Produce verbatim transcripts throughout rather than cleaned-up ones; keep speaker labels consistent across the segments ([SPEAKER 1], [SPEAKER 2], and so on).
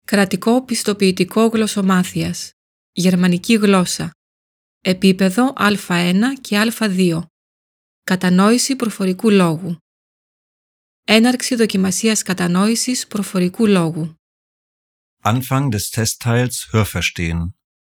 [SPEAKER 1] Κρατικό πιστοποιητικό γλωσσομάθειας. Γερμανική γλώσσα. Επίπεδο Α ένα και Α δύο. Κατανόηση προφορικού λόγου. Έναρξη δοκιμασίας κατανόησης προφορικού λόγου.
[SPEAKER 2] Anfang des Testteils Hörverstehen.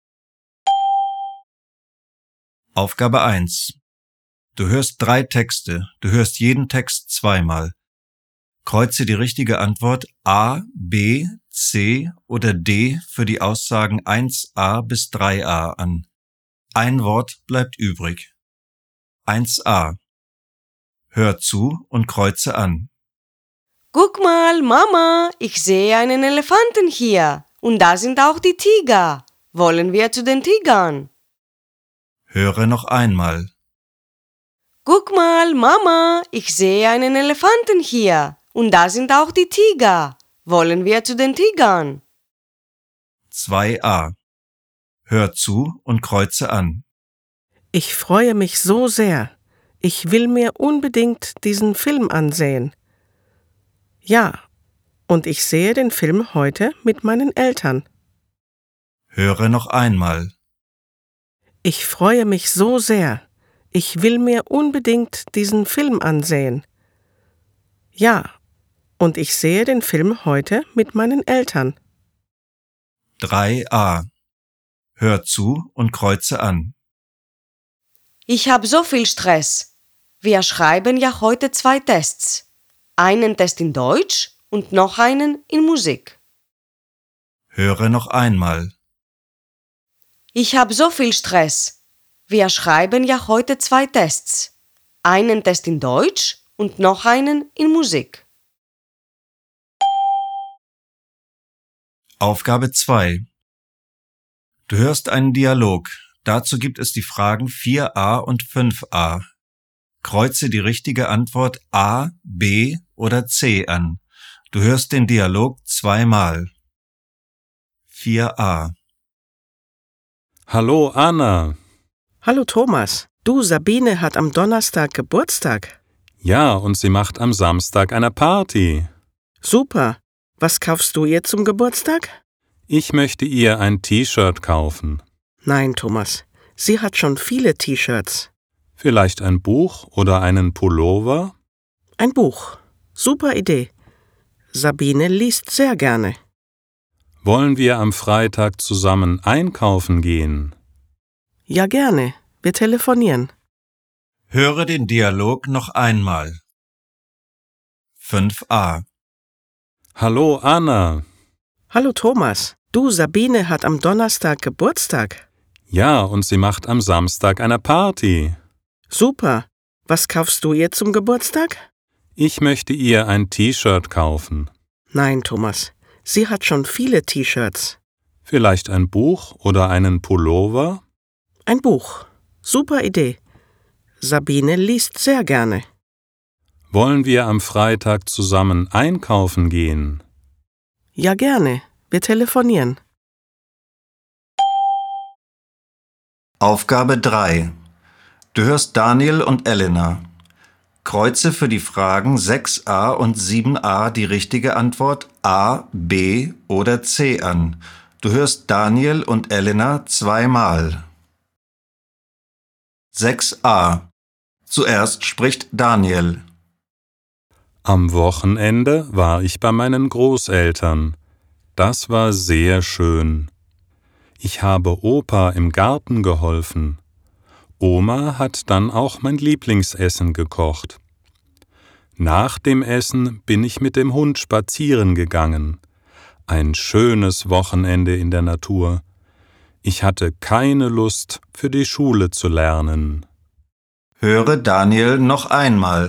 [SPEAKER 2] Aufgabe eins. Du hörst drei Texte. Du hörst jeden Text zweimal. Kreuze die richtige Antwort A, B, C oder D für die Aussagen eins a bis drei a an. Ein Wort bleibt übrig. eins a. Hör zu und kreuze an.
[SPEAKER 3] Guck mal, Mama, ich sehe einen Elefanten hier. Und da sind auch die Tiger. Wollen wir zu den Tigern?
[SPEAKER 2] Höre noch einmal.
[SPEAKER 3] Guck mal, Mama, ich sehe einen Elefanten hier. Und da sind auch die Tiger. Wollen wir zu den Tigern?
[SPEAKER 2] zwei a. Hör zu und kreuze an.
[SPEAKER 4] Ich freue mich so sehr. Ich will mir unbedingt diesen Film ansehen. Ja, und ich sehe den Film heute mit meinen Eltern.
[SPEAKER 2] Höre noch einmal.
[SPEAKER 4] Ich freue mich so sehr. Ich will mir unbedingt diesen Film ansehen. Ja, und ich sehe den Film heute mit meinen Eltern.
[SPEAKER 2] drei a. Hör zu und kreuze an.
[SPEAKER 3] Ich habe so viel Stress. Wir schreiben ja heute zwei Tests. Einen Test in Deutsch und noch einen in Musik.
[SPEAKER 2] Höre noch einmal.
[SPEAKER 3] Ich habe so viel Stress. Wir schreiben ja heute zwei Tests. Einen Test in Deutsch und noch einen in Musik.
[SPEAKER 2] Aufgabe zwei. Du hörst einen Dialog. Dazu gibt es die Fragen vier a und fünf a. Kreuze die richtige Antwort A, B oder C an. Du hörst den Dialog zweimal. vier a.
[SPEAKER 5] Hallo Anna.
[SPEAKER 4] Hallo Thomas, du, Sabine hat am Donnerstag Geburtstag.
[SPEAKER 5] Ja, und sie macht am Samstag eine Party.
[SPEAKER 4] Super. Was kaufst du ihr zum Geburtstag?
[SPEAKER 5] Ich möchte ihr ein T-Shirt kaufen.
[SPEAKER 4] Nein, Thomas, sie hat schon viele T-Shirts.
[SPEAKER 5] Vielleicht ein Buch oder einen Pullover?
[SPEAKER 4] Ein Buch. Super Idee. Sabine liest sehr gerne.
[SPEAKER 5] Wollen wir am Freitag zusammen einkaufen gehen?
[SPEAKER 4] Ja, gerne. Wir telefonieren.
[SPEAKER 2] Höre den Dialog noch einmal. fünf a.
[SPEAKER 5] Hallo Anna.
[SPEAKER 4] Hallo Thomas, du, Sabine hat am Donnerstag Geburtstag.
[SPEAKER 5] Ja, und sie macht am Samstag eine Party.
[SPEAKER 4] Super. Was kaufst du ihr zum Geburtstag?
[SPEAKER 5] Ich möchte ihr ein T-Shirt kaufen.
[SPEAKER 4] Nein, Thomas, sie hat schon viele T-Shirts.
[SPEAKER 5] Vielleicht ein Buch oder einen Pullover?
[SPEAKER 4] Ein Buch. Super Idee. Sabine liest sehr gerne.
[SPEAKER 5] Wollen wir am Freitag zusammen einkaufen gehen?
[SPEAKER 4] Ja, gerne. Wir telefonieren.
[SPEAKER 2] Aufgabe drei. Du hörst Daniel und Elena. Kreuze für die Fragen sechs a und sieben a die richtige Antwort A, B oder C an. Du hörst Daniel und Elena zweimal. sechs a. Zuerst spricht Daniel.
[SPEAKER 5] Am Wochenende war ich bei meinen Großeltern. Das war sehr schön. Ich habe Opa im Garten geholfen. Oma hat dann auch mein Lieblingsessen gekocht. Nach dem Essen bin ich mit dem Hund spazieren gegangen. Ein schönes Wochenende in der Natur. Ich hatte keine Lust, für die Schule zu lernen.
[SPEAKER 2] Höre Daniel noch einmal.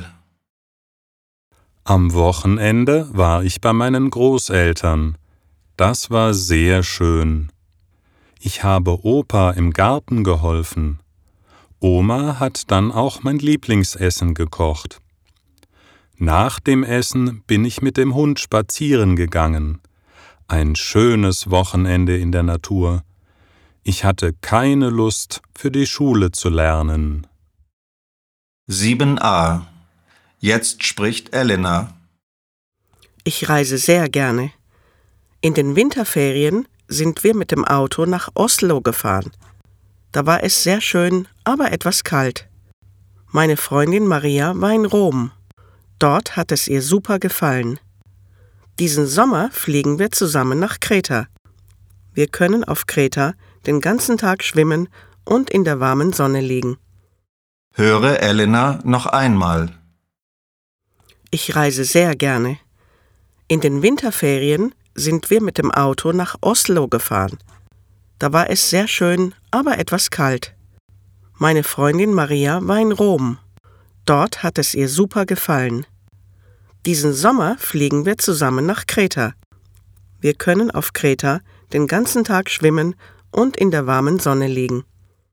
[SPEAKER 5] Am Wochenende war ich bei meinen Großeltern. Das war sehr schön. Ich habe Opa im Garten geholfen. Oma hat dann auch mein Lieblingsessen gekocht. Nach dem Essen bin ich mit dem Hund spazieren gegangen. Ein schönes Wochenende in der Natur. Ich hatte keine Lust, für die Schule zu lernen.
[SPEAKER 2] sieben a. Jetzt spricht Elena.
[SPEAKER 4] Ich reise sehr gerne. In den Winterferien sind wir mit dem Auto nach Oslo gefahren. Da war es sehr schön, aber etwas kalt. Meine Freundin Maria war in Rom. Dort hat es ihr super gefallen. Diesen Sommer fliegen wir zusammen nach Kreta. Wir können auf Kreta den ganzen Tag schwimmen und in der warmen Sonne liegen.
[SPEAKER 2] Höre Elena noch einmal.
[SPEAKER 4] Ich reise sehr gerne. In den Winterferien sind wir mit dem Auto nach Oslo gefahren. Da war es sehr schön, aber etwas kalt. Meine Freundin Maria war in Rom. Dort hat es ihr super gefallen. Diesen Sommer fliegen wir zusammen nach Kreta. Wir können auf Kreta den ganzen Tag schwimmen und in der warmen Sonne liegen.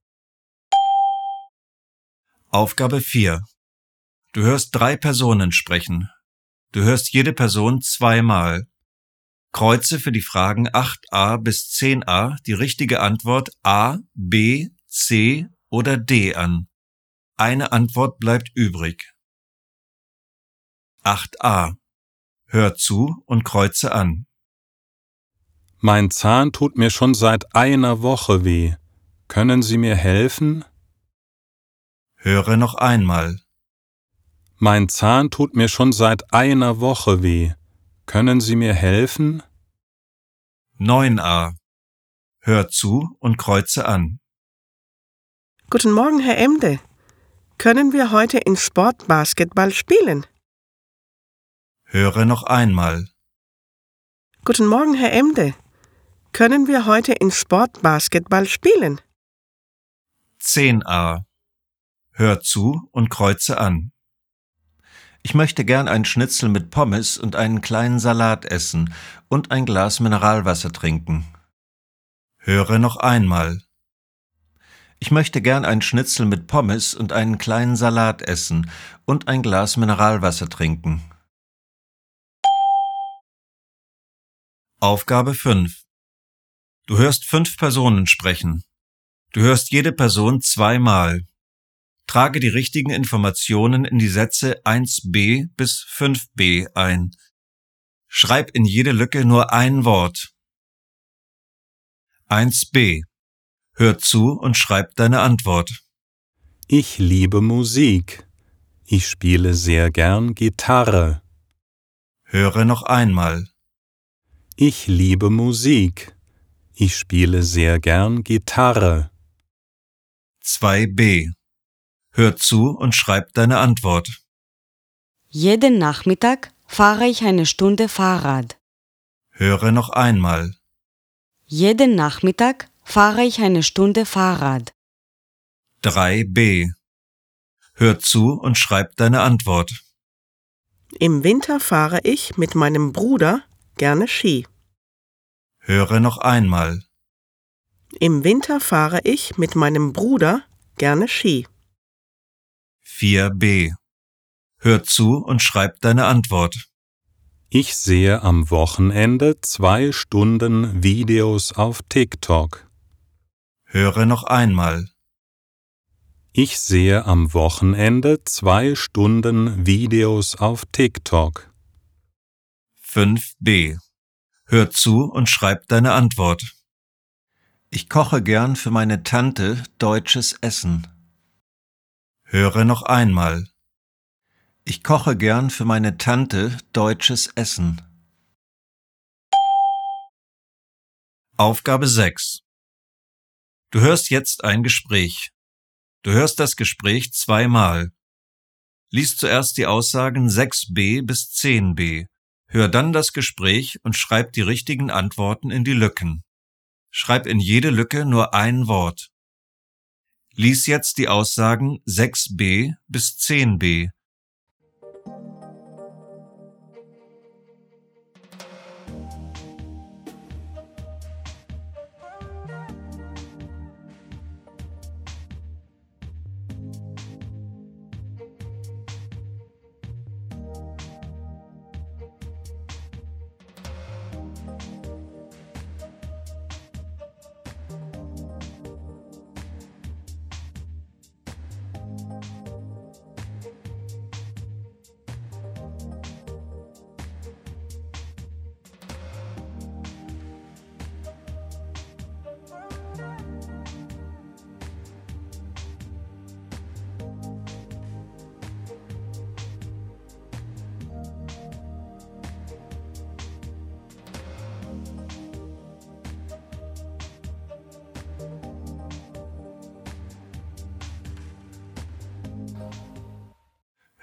[SPEAKER 2] Aufgabe vier. Du hörst drei Personen sprechen. Du hörst jede Person zweimal. Kreuze für die Fragen acht a bis zehn a die richtige Antwort A, B, C oder D an. Eine Antwort bleibt übrig. acht a. Hör zu und kreuze an.
[SPEAKER 5] Mein Zahn tut mir schon seit einer Woche weh. Können Sie mir helfen?
[SPEAKER 2] Höre noch einmal.
[SPEAKER 5] Mein Zahn tut mir schon seit einer Woche weh. Können Sie mir helfen?
[SPEAKER 2] neun a. Hör zu und kreuze an.
[SPEAKER 4] Guten Morgen, Herr Emde. Können wir heute in Sport Basketball spielen?
[SPEAKER 2] Höre noch einmal.
[SPEAKER 4] Guten Morgen, Herr Emde. Können wir heute in Sport Basketball spielen?
[SPEAKER 2] zehn a. Hör zu und kreuze an. Ich möchte gern ein Schnitzel mit Pommes und einen kleinen Salat essen und ein Glas Mineralwasser trinken. Höre noch einmal. Ich möchte gern ein Schnitzel mit Pommes und einen kleinen Salat essen und ein Glas Mineralwasser trinken. Aufgabe fünf. Du hörst fünf Personen sprechen. Du hörst jede Person zweimal. Trage die richtigen Informationen in die Sätze eins b bis fünf b ein. Schreib in jede Lücke nur ein Wort. eins b. Hör zu und schreib deine Antwort.
[SPEAKER 5] Ich liebe Musik. Ich spiele sehr gern Gitarre.
[SPEAKER 2] Höre noch einmal.
[SPEAKER 5] Ich liebe Musik. Ich spiele sehr gern Gitarre.
[SPEAKER 2] zwei b. Hör zu und schreib deine Antwort.
[SPEAKER 3] Jeden Nachmittag fahre ich eine Stunde Fahrrad.
[SPEAKER 2] Höre noch einmal.
[SPEAKER 3] Jeden Nachmittag fahre ich eine Stunde Fahrrad.
[SPEAKER 2] drei b. Hör zu und schreib deine Antwort.
[SPEAKER 4] Im Winter fahre ich mit meinem Bruder gerne Ski.
[SPEAKER 2] Höre noch einmal.
[SPEAKER 4] Im Winter fahre ich mit meinem Bruder gerne Ski.
[SPEAKER 2] vier b. Hör zu und schreib deine Antwort.
[SPEAKER 5] Ich sehe am Wochenende zwei Stunden Videos auf TikTok.
[SPEAKER 2] Höre noch einmal.
[SPEAKER 5] Ich sehe am Wochenende zwei Stunden Videos auf TikTok.
[SPEAKER 2] fünf b. Hör zu und schreib deine Antwort. Ich koche gern für meine Tante deutsches Essen. Höre noch einmal. Ich koche gern für meine Tante deutsches Essen. Aufgabe sechs. Du hörst jetzt ein Gespräch. Du hörst das Gespräch zweimal. Lies zuerst die Aussagen sechs b bis zehn b. Hör dann das Gespräch und schreib die richtigen Antworten in die Lücken. Schreib in jede Lücke nur ein Wort. Lies jetzt die Aussagen sechs b bis zehn b.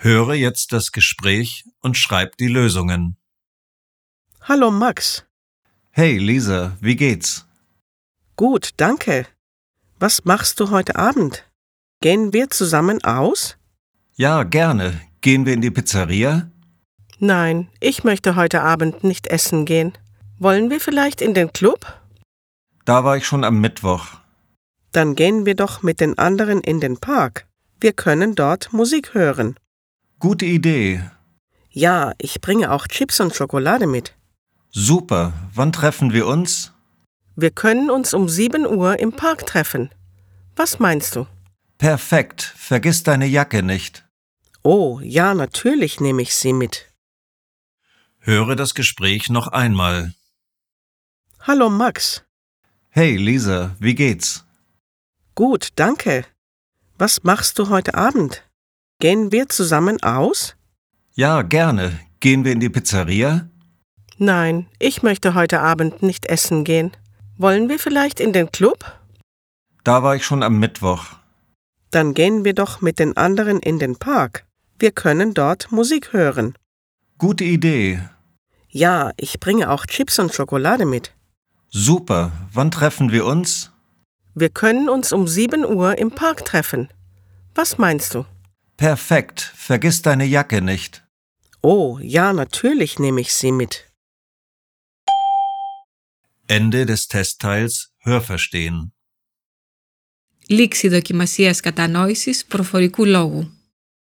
[SPEAKER 2] Höre jetzt das Gespräch und schreib die Lösungen.
[SPEAKER 4] Hallo Max.
[SPEAKER 2] Hey Lisa, wie geht's?
[SPEAKER 4] Gut, danke. Was machst du heute Abend? Gehen wir zusammen aus?
[SPEAKER 2] Ja, gerne. Gehen wir in die Pizzeria?
[SPEAKER 4] Nein, ich möchte heute Abend nicht essen gehen. Wollen wir vielleicht in den Club?
[SPEAKER 2] Da war ich schon am Mittwoch.
[SPEAKER 4] Dann gehen wir doch mit den anderen in den Park. Wir können dort Musik hören.
[SPEAKER 2] Gute Idee.
[SPEAKER 4] Ja, ich bringe auch Chips und Schokolade mit.
[SPEAKER 2] Super. Wann treffen wir uns?
[SPEAKER 4] Wir können uns um sieben Uhr im Park treffen. Was meinst du?
[SPEAKER 2] Perfekt. Vergiss deine Jacke nicht.
[SPEAKER 4] Oh, ja, natürlich nehme ich sie mit.
[SPEAKER 2] Höre das Gespräch noch einmal.
[SPEAKER 4] Hallo Max.
[SPEAKER 2] Hey Lisa, wie geht's?
[SPEAKER 4] Gut, danke. Was machst du heute Abend? Gehen wir zusammen aus?
[SPEAKER 2] Ja, gerne. Gehen wir in die Pizzeria?
[SPEAKER 4] Nein, ich möchte heute Abend nicht essen gehen. Wollen wir vielleicht in den Club?
[SPEAKER 2] Da war ich schon am Mittwoch.
[SPEAKER 4] Dann gehen wir doch mit den anderen in den Park. Wir können dort Musik hören.
[SPEAKER 2] Gute Idee.
[SPEAKER 4] Ja, ich bringe auch Chips und Schokolade mit.
[SPEAKER 2] Super. Wann treffen wir uns?
[SPEAKER 4] Wir können uns um sieben Uhr im Park treffen. Was meinst du?
[SPEAKER 2] Perfekt. Vergiss deine Jacke nicht.
[SPEAKER 4] Oh, ja, natürlich nehme ich sie mit.
[SPEAKER 2] Ende des Testteils Hörverstehen.
[SPEAKER 1] Λήξη δοκιμασίας κατανόησης προφορικού λόγου.